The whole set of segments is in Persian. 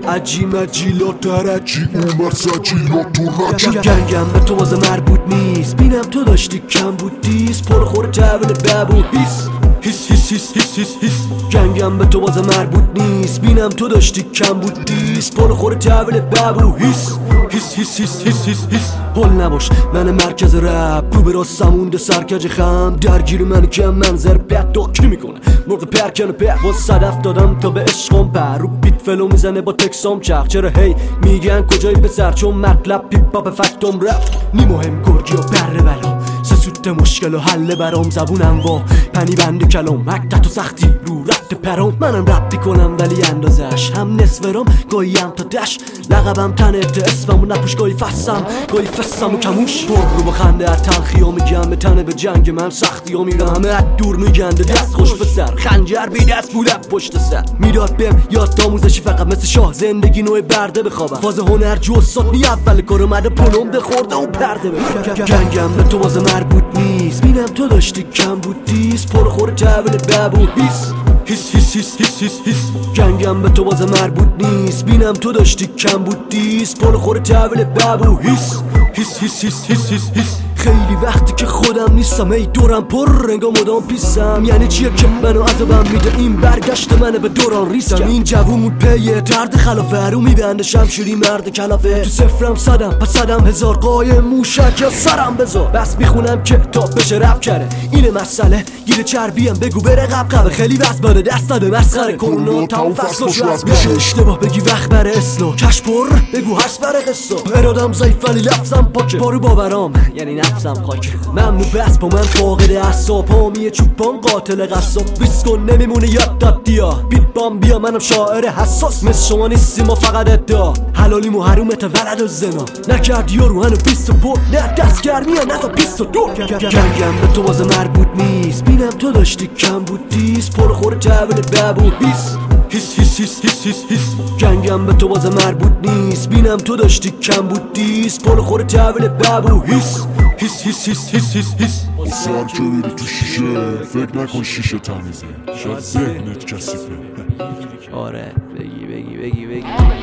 عجی مجی لاترجی اومد سجی لاترجی گنگم به تو واسه مربوط نیست بینم تو داشتی کم بود دیست پر خور تحویل ببو هیس هیس هیس هیس هیس هیس هیس گنگم به تو واسه مربوط نیست بینم تو داشتی کم بود دیست پر خور تحویل ببو هیس هیس هیس هیس هیس هیس هیس هل نباش من مرکز رپ رو به راستم مونده سرکج خم درگیر من که منظر پت داکی میکنه مرغ پرکن پت با صدف دادم تا به عشقم پر رو بیت فلو میزنه با تکسام چرخ چرا هی میگن کجایی پسر چون مطلب پیپا به فکتم رپ نی مهم گرگی و بره بلا سسوت مشکل و حل برام زبونم وا پنی بند کلام مکتت و سختی رو رفت پرام منم رپ میکنم ولی اندازش هم نصفرام گاهیم تا دش لقبم تنت اسمم و نپوش گاهی فسم گاهی فسم و کموش پر رو با خنده از تلخی ها میگم به تنه به جنگ من سختی ها میرم همه از دور میگنده دست خوش به سر خنجر بی دست بولم پشت سر میداد بهم یاد آموزشی فقط مثل شاه زندگی نوع برده بخوابم فاز هنر جو استاد نی اول کار اومده پلم بخورده و پرده بخوابم گنگم به تو واسه مربوط نیست بینم تو داشتی کم بود دیست پر خور تحویل ببو هیس هیس هیس هیس هیس هیس هیس گنگم به تو واسه مربوط نیست بینم تو داشتی کم بود دیست پر خور تحویل ببو هیس هیس هیس هیس هیس هیس هیس خیلی وقتی که خودم نیستم ای دورم پر رنگا مدام پیسم یعنی چیه که منو عذابم میده این برگشت منه به دوران ریسکم این جوون پیه درد خلافه رو میبنده شمشیری مرد کلافه تو صفرم صدم پس صدم هزار قایم موشک یا سرم بذار بس میخونم که تا بشه رپ کرده اینه مسئله گیر چربیم بگو بره قبقبه خیلی بس باده دست داده مسخره کرونا تمام فصلش رو از میشه اشتباه بگی وقت بره اسلو کش پر بگو هست بره قصه ارادم ضعیف ولی لفظم پاکه بارو باورام یعنی نفسم خاک ممنوع بس با من فاقد اعصاب حامی چوبان قاتل قصاب بیس کن نمیمونه یاد داد دیا بیت بام بیا منم شاعر حساس مثل شما نیستی ما فقط ادعا حلالی و حرومت ولد و زنا نکردی یارو هنو 20 بود نه دست گرمی نه تا 22 گنگم به تو واسه مربوط نیست بینم تو داشتی کم بود دیست پر خور تحویل ببو هیس هیس هیس هیس هیس هیس هیس گنگم به تو واسه مربوط نیست بینم تو داشتی کم بود دیست پر خور تحویل ببو هیس هیس هیس هیس هیس هیس هیس سر که بری تو شیشه فکر نکن شیشه تمیزه شاید ذهنت کسیفه آره بگی میتونم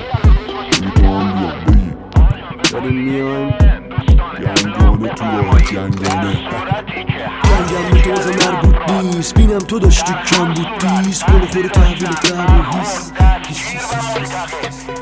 بیام بگی داریم میایم گنگانه تو راه گنگانه گنگم به تو واسه مربوط نیست بینم تو داشتی کم بود دیست پر خور تحویل ببو هیس هیس هیس هیس